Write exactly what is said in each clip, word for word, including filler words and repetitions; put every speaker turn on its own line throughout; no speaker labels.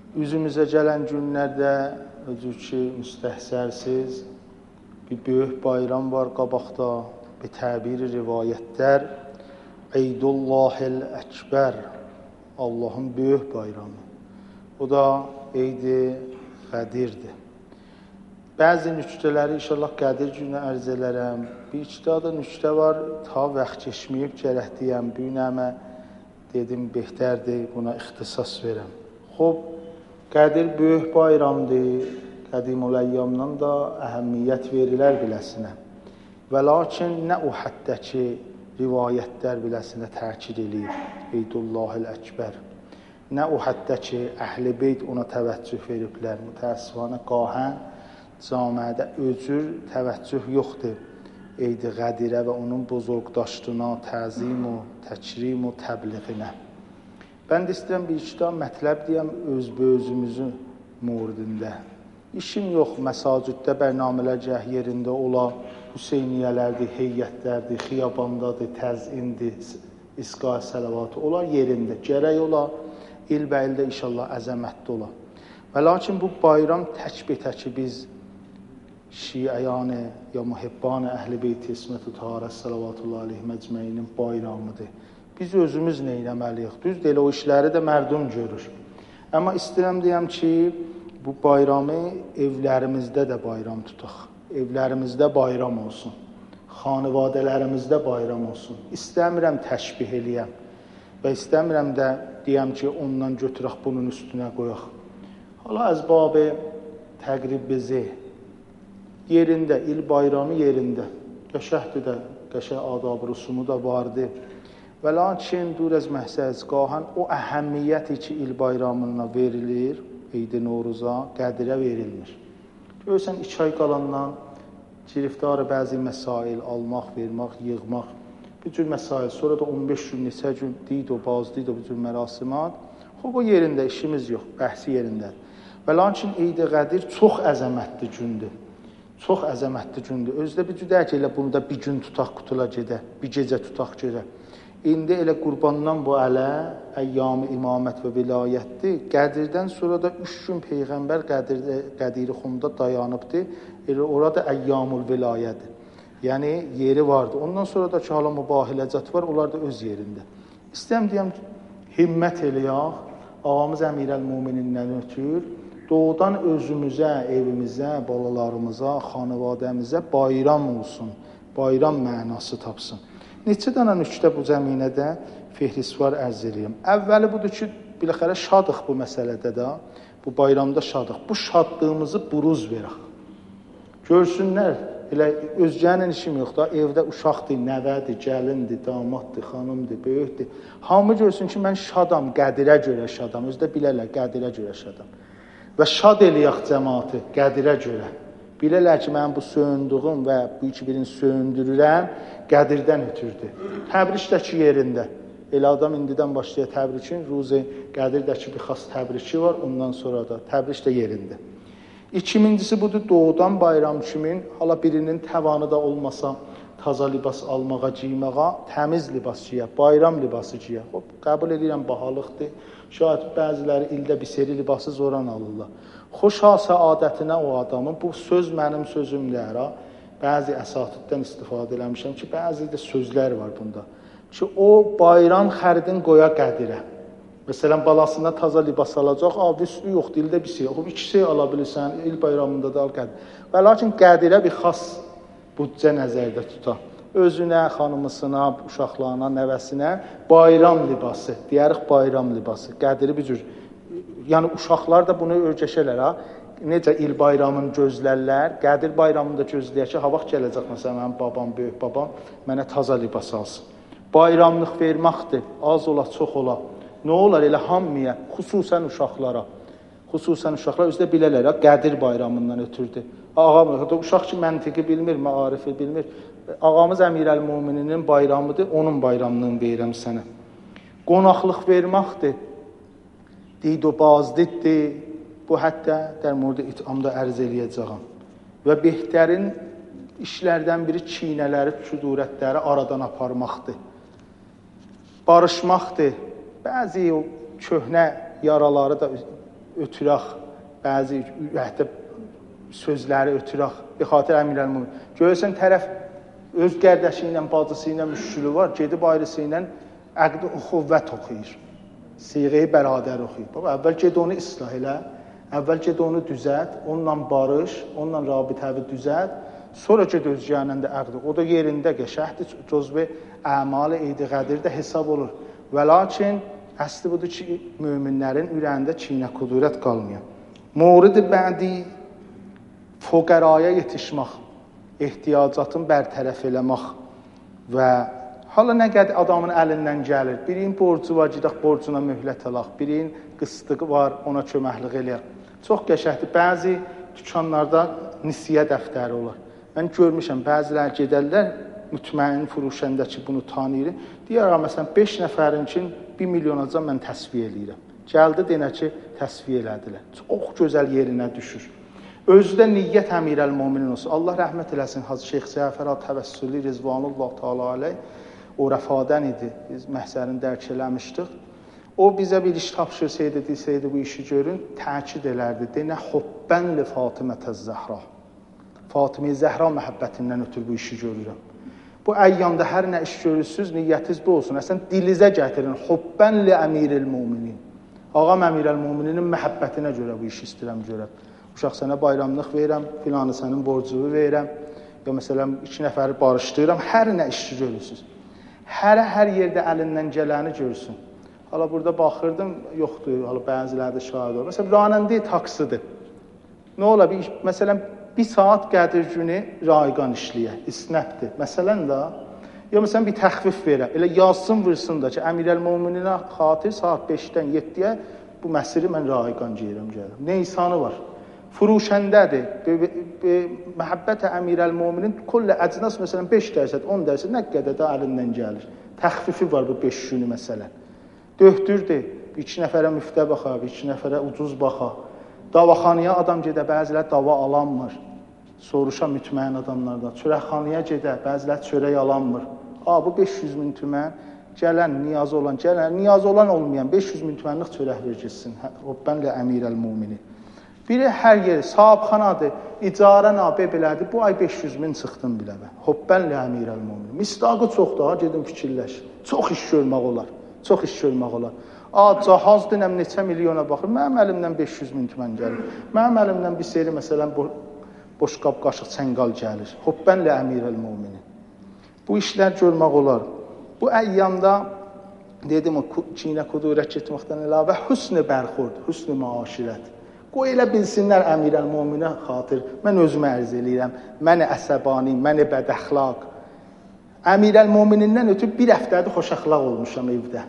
üzümüzə gələn günlərdə özü ki, müstəhsərsiz bir böyük bayram var qabaqda, bir təbiri rivayətlər Eydullahil Əkbər, Allahın böyük bayramı. O da Eyd-i Qədirdir. Bəzi nüktələri inşallah Qədir günü ərz elərəm. Bir iki daha da nüktə var, ta vaxt keçməyib gərək deyəm. Bu nəmə dedim, behtərdir, buna ixtisas verəm. Xob, Qədir böyük bayramdır. Qədimul əyyamdan da əhəmiyyət verilər biləsinə. Və lakin nə o həddəki rivayətlər biləsinə təkid eləyir. Eydullahil Əkbər. Nə o həddəki əhl-i beyt ona təvəccüh veriblər. Mütəəssifانə qahən camiədə özür təvəccüh yoxdur. Eyd-i Qədirə və onun buzurqdaşlığına, təzim və təkrim və təbliğinə. Mən də istəyirəm bir iki daha mətləb deyəm özbözümüzün mövridində. İşim yox, məsacüddə bərnamələr gəh yerində ola, Hüseyniyələrdir, heyyətlərdir, xiyabandadır, təzindir, isqa səlavatı olar yerində. Gərək ola, ilbəyildə inşallah əzəmətli ola. Və lakin bu bayram tək-betəki biz Şiəyanı ya muhibbanı Əhl-i Beyt-i İsmət-i Tahirə Səlavatullahi aleyhi məcməyinin bayramıdır. Biz özümüz neynəməliyik? Düz deyil, o işləri də mərdum görür. Amma istəyirəm deyəm ki, bu bayramı evlərimizdə də bayram tutaq. Evlərimizdə bayram olsun. Xanivadələrimizdə bayram olsun. İstəmirəm təşbih eləyəm və istəmirəm də deyəm ki, ondan götürək bunun üstünə qoyaq. Hala əzbabı təqrib bizi yerində, il bayramı yerində. Qəşəhdir də, qəşəh adab rüsumu da vardı. Və lakin dur az məhsəz qahən o əhəmiyyəti ki, il bayramına verilir, Eyd-i Noruza, Qədirə verilmir. Görürsən, iki ay qalandan giriftarı bəzi məsail almaq, vermək, yığmaq, bir cür məsail, sonra da on beş gün, neçə gün did o, baz did o, bir cür mərasimat. Xob, o yerində, işimiz yox, bəhsi yerindədir. Və lakin Eyd-i Qədir çox əzəmətli gündür. Çox əzəmətli gündür. Özdə bir cür deyək, elə bunu da bir gün tutaq qutula gedə, bir gecə tutaq gedə. İndi elə qurbandan bu ələ, əyyam-ı imamət və vilayətdir. Qədirdən sonra da üç gün Peyğəmbər Qədirdə, Qədiri xunda dayanıbdır. Elə orada əyyamul vilayədir. Yəni, yeri vardır. Ondan sonra da ki, hala mübahiləcət var, onlar da öz yerində. İstəyəm deyəm, himmət eləyək, ağamız Əmirəl-Müminindən ötür, doğudan özümüzə, evimizə, balalarımıza, xanivadəmizə bayram olsun, bayram mənası tapsın. Neçə dənə nüktə bu zəminədə fehrisvar ərz edəyəm. Əvvəli budur ki, biləxərə şadıq bu məsələdə də, bu bayramda şadıq. Bu şadlığımızı buruz verək. Görsünlər, elə özgənin işim yox da, evdə uşaqdır, nəvədir, gəlindir, damaddır, xanımdır, böyükdür. Hamı görsün ki, mən şadam, Qədirə görə şadam. Özdə bilərlər, Qədirə görə şadam. Və şad eləyək cəmaatı, Qədirə görə. Bilərlər ki, mən bu söyündüğüm və bu iki birini söyündürürəm, Qədirdən ötürdü. Təbrikdəki yerində. Elə adam indidən başlaya təbrikin, Ruzi Qədirdəki bir xas təbriki var, ondan sonra da təbrik də yerində. İkincisi budur, doğudan bayram kimin, hala birinin təvanı da olmasa, taza libas almağa, giyməğa, təmiz libas giyə, bayram libası giyə. Hop, qəbul edirəm, bahalıqdır. Şayət bəziləri ildə bir seri libası zoran alırlar. Xoşa səadətinə o adamın, bu söz mənim sözümlərə, bəzi əsatiddən istifadə eləmişəm ki, bəzi də sözlər var bunda. Ki, o bayram xəridin qoya Qədirə. Məsələn, balasına taza libas alacaq, abi, üstü yoxdur, ildə bir şey. O, iki şey ala bilirsən, il bayramında da al Qədir. Və lakin Qədirə bir xas büdcə nəzərdə tutar. Özünə, xanımısına, uşaqlarına, nəvəsinə bayram libası, deyərik bayram libası. Qədiri bir cür, yəni uşaqlar da bunu öyrəşərlər, ha. Necə il bayramını gözlərlər, Qədir bayramını da gözləyər ki, ha vaxt gələcək, məsələn, mənim babam, böyük babam mənə taza libas alsın. Bayramlıq verməkdir, az ola, çox ola. Nə olar elə hamıya, xüsusən uşaqlara, xüsusən uşaqlar özdə bilərlər, ha, Qədir bayramından ötürdü. Ağam, uşaq ki, məntiqi bilmir, məarifi bilmir. Ağamız Əmirəl-Mümininin bayramıdır, onun bayramını verirəm sənə. Qonaqlıq verməkdir, did o bazdiddir. Bu hətta der murda itamda ərz eləyəcəyəm. Və behtərin işlərdən biri çiynələri, küdurətləri aradan aparmaqdır. Barışmaqdır. Bəzi o köhnə yaraları da ötürək, bəzi ürəkdə sözləri ötürək, bir xatir Əmirəl-Möminin. Görürsən, tərəf öz qərdəşi ilə, bacısı ilə müşkülü var, gedib ayrısı ilə əqd-i uxuvvət oxuyur. Siğə-i bərabər oxuyur. Baba, əvvəl ged onu islah elə, əvvəl ged onu düzət, onunla barış, onunla rabitəvi düzət, sonra ged özgərlə də əqd. O da yerində qəşəhdir, cüzbə əmal-i eyd-i qədirdə hesab olur. Və lakin, əsli budur ki, möminlərin ürəyində kinə kudurət qalmıyor. Murd-i bədi fuqəraya yetişmək, ehtiyacatın bərtərəf eləmək və hala nə qədər adamın əlindən gəlir. Birinin borcu var, gedək borcuna möhlət alaq. Birinin qıstığı var, ona köməklik eləyək. Çox qəşəhdir. Bəzi dükanlarda nisiyə dəftəri olur. Mən görmüşəm, bəzilər gedərlər, mütməyin furuşəndə ki, bunu tanıyır. Deyər, məsələn, beş nəfərin üçün bir milyonaca mən təsviyə eləyirəm. Gəldi, denə ki, təsviyə elədilər. Çox gözəl yerinə düşür. Özdə niyyət Əmirəl-Möminin olsun. Allah rəhmət eləsin, Hacı Şeyx Cəfər Təvəssülü Rizvanullah Teala aleyh o rəfadən idi. Biz məhzərini dərk eləmişdik. O bizə bir iş tapşırsaydı, desəydi bu işi görün, təkid elərdi. Denə hubbənli Fatimətə Zəhra. Fatimə Zəhra məhəbbətindən ötürü bu işi görürəm. Bu əyyamda hər nə iş görürsünüz, niyyətiniz bu olsun. Əslən, dilizə gətirin. Hubbənli Əmirəl-Möminin. Ağam Əmirəl-Mömininin məhəbbətinə görə bu işi istəyirəm görəm. Uşaq sənə bayramlıq verirəm, filanı sənin borcunu verirəm. Ya məsələn, iki nəfəri barışdırıram. Hər nə işçi görürsünüz. Hərə hər yerdə əlindən gələni görsün. Hala burada baxırdım, yoxdur. Hala bəzilərdə şahid olur. Məsələn, ranəndi taksidir. Nə ola? Bir, məsələn, bir saat qədir günü rayqan işləyə, isnətdir. Məsələn də, ya məsələn, bir təxvif verə. Elə yazsın, vırsın da ki, Əmirəl-Mömininə xatir saat beşdən yeddiyə bu məsiri mən rayqan geyirəm, gələm. Neysanı var. Furuşəndədir. Məhəbbət-i Əmirəl-Möminin kullə əcnas, məsələn, beş dərsə, on dərsə, nə qədər də əlindən gəlir. Təxfifi var bu beş günü, məsələn. Döhdürdür. İki nəfərə müftə baxa, iki nəfərə ucuz baxa. Davaxanıya adam gedə, bəzilər dava alanmır. Soruşa mütməyin adamlardan. Çörəkxanıya gedə, bəzilər çörək alanmır. A, bu beş yüz min tümən, gələn, niyazı olan, gələn, niyazı olan olmayan beş yüz min tümənlik çörək vergilsin. Hubbənlə Əmirəl-Möminin. Biri hər yeri, sahibxanadır, icarə nabə belədir, bu ay beş yüz min çıxdım bilə bə. Hubbənlə Əmirəl-Möminin. Misdaqı çox daha, gedin fikirləş. Çox iş görmək olar, çox iş görmək olar. A, cahaz dinəm neçə milyona baxır, mənim əlimdən beş yüz min tümən gəlir. Mənim əlimdən bir seri, məsələn, boşqab, qaşıq, çənqal gəlir. Hubbənlə Əmirəl-Möminin. Bu işlər görmək olar. Bu əyyamda, dedim o kinə kudurət getməkdən əlavə, hüsn-i bərxurd, hüsn-i müaşirət. Qoy elə bilsinlər Əmirəl-Möminə xatir, mən özümü ərz eləyirəm, məni əsəbani, məni bədəxlaq. Əmirəl-Möminindən ötüb bir həftədir xoşəxlaq olmuşam evdə,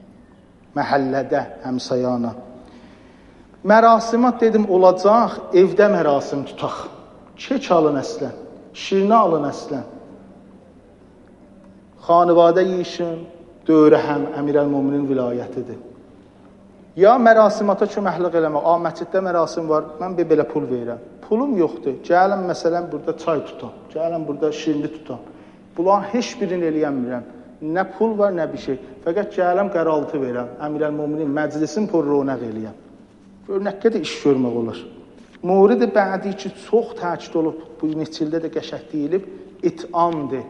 məhəllədə, həmsayana. Mərasimat dedim olacaq, evdə mərasim tutaq. Kek alın əslən, şirinə alın əslən. Xanivadə yiyişin, dövrə həm Əmirəl-Möminin vilayətidir. Ya mərasimata köməklik eləmək, a, məsciddə mərasim var, mən bir belə pul verirəm. Pulum yoxdur, gələm məsələn burada çay tutam, gələm burada şirinli tutam. Bunların heç birini eləyəmirəm. Nə pul var, nə bir şey. Fəqət gələm qəraltı verəm, Əmirəl-Möminin məclisin pul ronaq eləyəm. Gör, nə qədər iş görmək olur. Murd-i bədi ki, çox təkid olub, bu neçildə də qəşəh deyilib, it'amdır.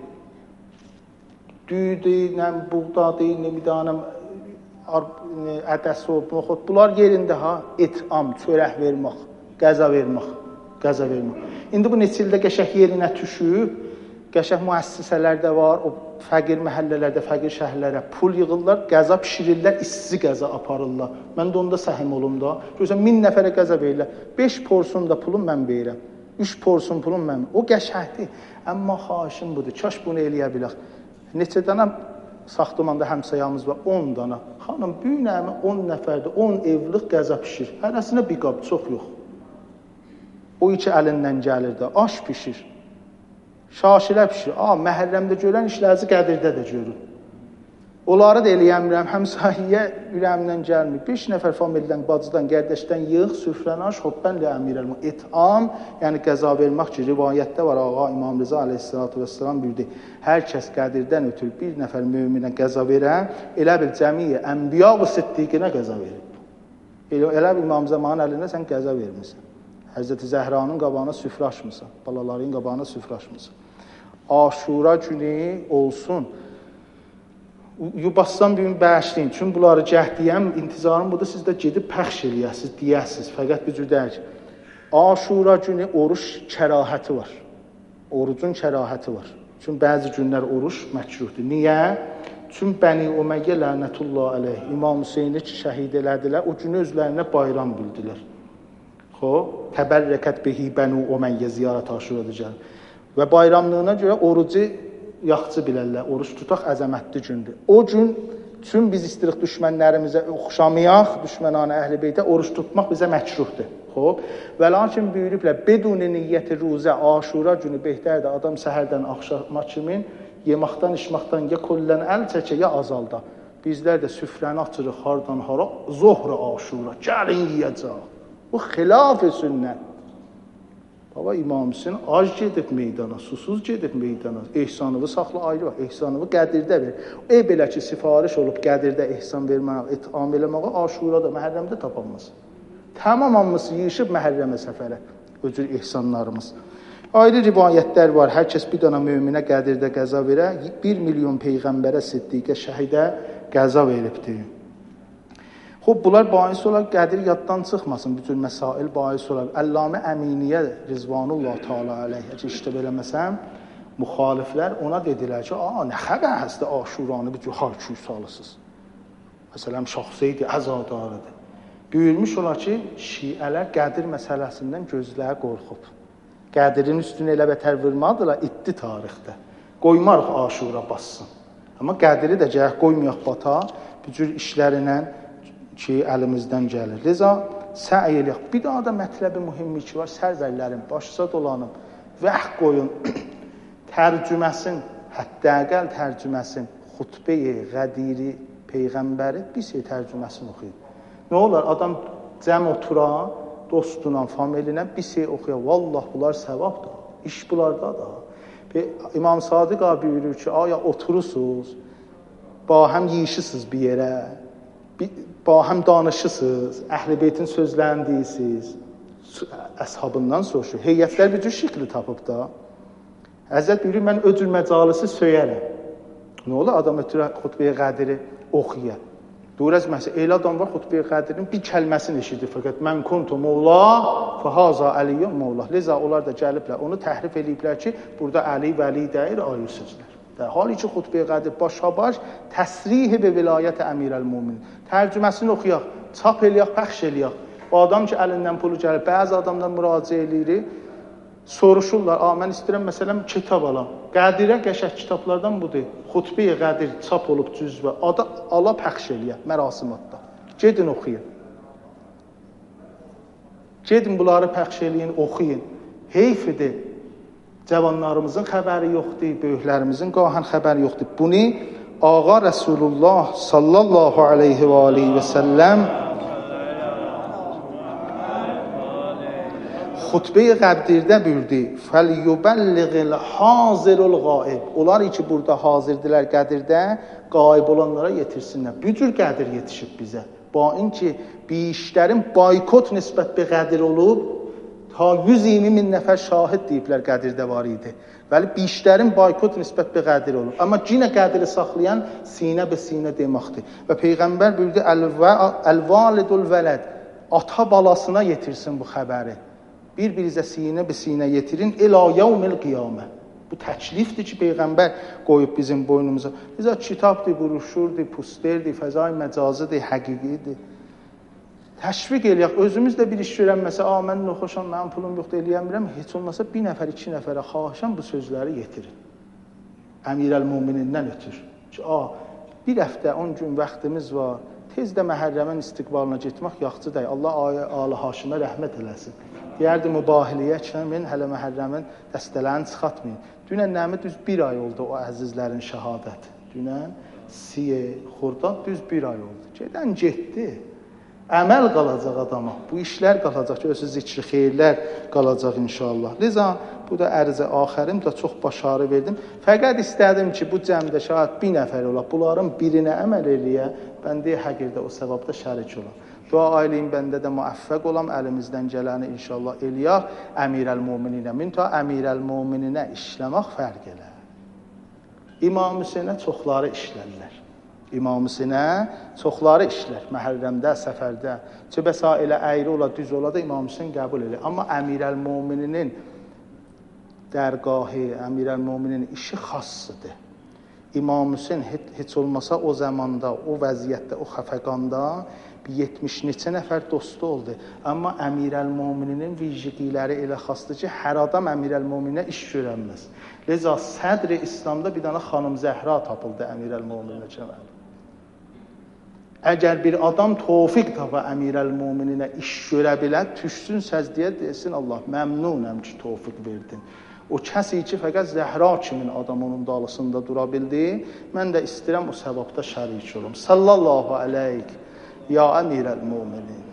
Düydür, nə buğdadır, nə bir danəm, ədəs olub, noxud. Bunlar yerində ha, et'am, çörək vermək, qəza vermək, qəza vermək. İndi bu neçə ildə qəşəh yerinə düşüb, qəşəh müəssisələrdə var, o fəqir məhəllələrdə, fəqir şəhərlərə pul yığırlar, qəza pişirirlər, isti qəza aparırlar. Mən də onda səhim olum da. Görürsən, min nəfərə qəza verirlər. Beş porsun da pulum mən verirəm. Üç porsun pulum mən. O qəşəhdir. Amma xahişim budur. Kaş bunu eləyə bilək. Neçə dənə saxtamanda həmsayamız var, on dana. Xanım, büyünəmi on nəfərdir, on evlilik qəza pişir. Hərəsinə bir qab, çox yox. O iki əlindən gəlir də, aş pişir. Şaşirə pişir. A, məhərrəmdə görən işlərinizi qədirdə də görün. Onları da eləyəmirəm, həmsayyə ürəyimdən gəlmir. Beş nəfər famildən, bacıdan, qərdəşdən yığ, süfrən aş, hubbənlə Əmirəl-Möminin. Et'am, yəni qəza vermək ki, rivayətdə var, ağa İmam Rıza aleyhissalatu vesselam buyurdu. Hər kəs qədirdən ötürü bir nəfər möminə qəza verən, elə bil cəmiyə, ənbiya və siddiqinə qəza verib. Elə, elə İmam Zamanın əlində sən qəza vermirsən. Həzrəti Zəhranın qabağına süfrə açmısan, balaların qabağına süfrə açmısan. Aşura günü olsun. Yubassan bir gün bəşləyin. Çünki bunları cəhdiyəm, intizarım budur, siz də gedib pəxş eləyəsiniz, deyəsiniz. Fəqət bir cür deyək ki, Aşura günü oruç kərahəti var. Orucun kərahəti var. Çünki bəzi günlər oruç məkruhdur. Niyə? Çünki Bəni Uməyə lənətullah əleyh, İmam Hüseyni ki, şəhid elədilər, o günü özlərinə bayram bildilər. Xoş, təbərrəkət bihi Bəni Uməyə ziyarət Aşurada gəlir. Və bayramlığına görə orucu yaxçı bilərlər. Oruç tutaq əzəmətli gündür. O gün tüm biz istirik düşmənlərimizə oxşamayaq, düşmənanə əhl-i beytə oruç tutmaq bizə məkruhdur. Xoş, və lakin buyurublər, bedun niyyəti ruzə Aşura günü behtərdir. Adam səhərdən axşama kimin yemaqdan, içmaqdan ya kollən əl çəkə, ya azalda. Bizlər də süfrəni açırıq hardan hara, zohr-ı Aşura, gəlin yiyəcək. Bu xilaf-ı sünnət. Baba İmam Hüseyin ac gedib meydana, susuz gedib meydana. Ehsanıvı saxla ayrı var, ehsanıvı qədirdə ver. Ey belə ki, sifariş olub qədirdə ehsan vermək, itam eləməyə Aşurada, məhərrəmdə tapılmaz. Tamam hamısı yığışıb məhərrəmə səfərə, öcür ehsanlarımız. Ayrı rivayətlər var. Hər kəs bir dana möminə qədirdə qəza verə, bir milyon peyğəmbərə, siddiqə, şəhidə qəza veribdir. Xoş, bunlar bahis olar, qədir yaddan çıxmasın, bütün məsail bahis olar. Əllamə Əminiyyə Rizvanullah Teala əleyhə ki, işdə beləməsəm, müxaliflər ona dedilər ki, aa, nə xəbər həstə Aşuranı bir cür harkuy salısınız. Məsələn, şəxsiydi, əzadarıdır. Buyurmuş olar ki, şiələr qədir məsələsindən gözləri qorxub. Qədirin üstünə elə bətər vurmadılar, itdi tarixdə. Qoymarıq Aşura bassın. Amma qədiri də gərək qoymayaq bata, bir cür işlərinə ki, əlimizdən gəlir. Liza, səy eləyək. Bir daha da mətləbi mühimmi ki var, sərvərlərin, başsa dolanıb, vəh qoyun, tərcüməsin, hətta əqəl tərcüməsin, xutbə-i qədiri peyğəmbəri bir şey tərcüməsini oxuyun. Nə olar, adam cəm otura, dostuna, familiyinə bir şey oxuya. Vallah, bunlar səvabdır. İş bunlarda da. İmam Sadiq abi buyurur ki, aya oturursunuz, bahəm yiyişisiniz bir yerə, bahəm danışırsınız, Əhl-i Beytin sözlərini deyirsiniz, əshabından soruşur. Heyətlər bir cür şəkli tapıb da. Həzrət buyurur, mən öcür məcalisi söyərəm. Nə olur, adam ötürə xutbə-i qədiri oxuya. Durəz məsələ, elə adam var, xutbə-i qədirin bir kəlməsini eşidir, fəqət mən kuntu mevla, fəhaza əliyyən mevla. Liza, onlar da gəliblər, onu təhrif ediblər ki, burada Əli vəli deyir, ayrı sözlər. Hali ki, xutbə-i qədir başa-baş təsrih və vilayət əmirəl-mumin. Tərcüməsini oxuyaq, çap eləyək, pəxş eləyək. O adam ki, əlindən pulu gəlir, bəzi adamdan müraciə eləyir, soruşurlar, mən istəyirəm, məsələn, kitab alam. Qədirə qəşək kitablardan budur. Xutbə-i qədir çap olub cüzvə, ala pəxş eləyək, mərasimatda. Gedin, oxuyun. Gedin, bunları pəxş eləyin, oxuyun. Heyf edir. Cavanlarımızın xəbəri yoxdur, böyüklərimizin qahan xəbəri yoxdur. Bunu Ağa Rəsulullah sallallahu aleyhi və aleyhi və səlləm xutbə-i qəbdirdə buyurdu, فَلْيُبَلِّغِ الْحَازِرُ الْغَائِبِ Onlar ki, burada hazirdirlər qədirdə, qaib olanlara yetirsinlər. Bir cür qədir yetişib bizə. Bain ki, bir işlərin boykot nisbət bir qədir olub, ta yüz iyirmi min nəfər şahid deyiblər qədirdə var idi. Bəli, bir işlərin boykot nisbət bir qədir olub. Amma yenə qədiri saxlayan sinə bə sinə deməkdir. Və Peyğəmbər buyurdu, Əl-validul vələd ata balasına yetirsin bu xəbəri. Bir-birizə sinə bə sinə yetirin, elə yevmil qiyamə. Bu təklifdir ki, Peyğəmbər qoyub bizim boynumuza. Bizə kitabdır, bruşurdur, posterdir, fəzai məcazıdır, həqiqidir. Təşviq eləyək, özümüz də bir iş görən, məsələn, a, mən noxoşam, mənim pulum yoxdur, eləyəmirəm, heç olmasa bir nəfər, iki nəfərə xahişəm bu sözləri yetirin. Əmirəl-muminindən ötür. Ki, a, bir həftə, on gün vaxtımız var, tez də məhərrəmin istiqbalına getmək yaxçı deyil. Allah Ali Haşimə rəhmət eləsin. Deyərdi, mübahiləyə kəmin, hələ məhərrəmin dəstələrini çıxatmayın. Dünən nəmi düz bir ay oldu o əzizlərin şəhadəti. Dünən siye, xurdan düz bir ay oldu. Gedən getdi. Əməl qalacaq adama. Bu işlər qalacaq. Görürsünüz, zikri xeyirlər qalacaq inşallah. Liza, bu da ərizə axərim də çox başarı verdim. Fəqət istədim ki, bu cəmdə şahid bir nəfər ola. Bunların birinə əməl eləyə, bəndə həqiqdə o səvabda şərik ola. Dua eləyin, bəndə də müvəffəq olam, əlimizdən gələni inşallah eləyək. Əmirəl-Mömininə, müntə Əmirəl-Mömininə işləmək fərq elə. İmam Hüseynə çoxları işlərlər. İmam Hüseynə çoxları işlər. Məhərrəmdə, səfərdə. Çəbəsə elə əyri ola, düz ola da İmam Hüseyn qəbul edir. Amma Əmirəl-Mömininin dərgahı, Əmirəl-Möminin işi xassıdır. İmam Hüseyn heç olmasa o zamanda, o vəziyyətdə, o xəfəqanda yetmiş neçə nəfər dostu oldu. Amma Əmirəl-Mömininin vicdiləri elə xasdır ki, hər adam Əmirəl-Mömininə iş görənməz. Leza sədr-i İslamda bir dənə xanım Zəhra tapıldı Əmirəl-Mömininə kəməli. Əgər bir adam tofiq tapa Əmirəl-Mömininə iş görə bilər, düşsün səzdiyə desin, Allah məmnunəm ki, tofiq verdin. O kəsi ki, fəqət Zəhra kimin adam onun dalısında dura bildi, mən də istəyirəm o səbəbdə şərik olum. Sallallahu aleyk, ya Əmirəl-Möminin.